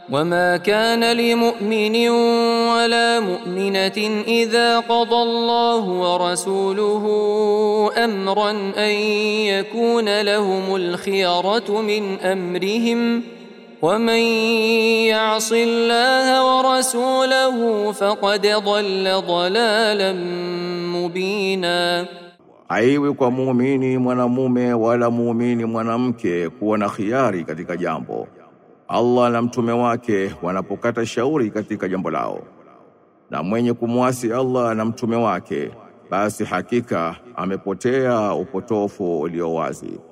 وما كان لمؤمن ولا مؤمنة إذا قضى الله ورسوله أمرا أن يكون لهم الخيرة من أمرهم ومن يعص الله ورسوله فقد ضل ضلالا مبينا. Haiwi kwa muumini mwanamume wala muumini mwanamke kuwa na khiari katika jambo Allah na mtume wake wanapokata shauri katika jambo lao. Na mwenye kumwasi Allah na mtume wake, basi hakika amepotea upotofu ulio wazi.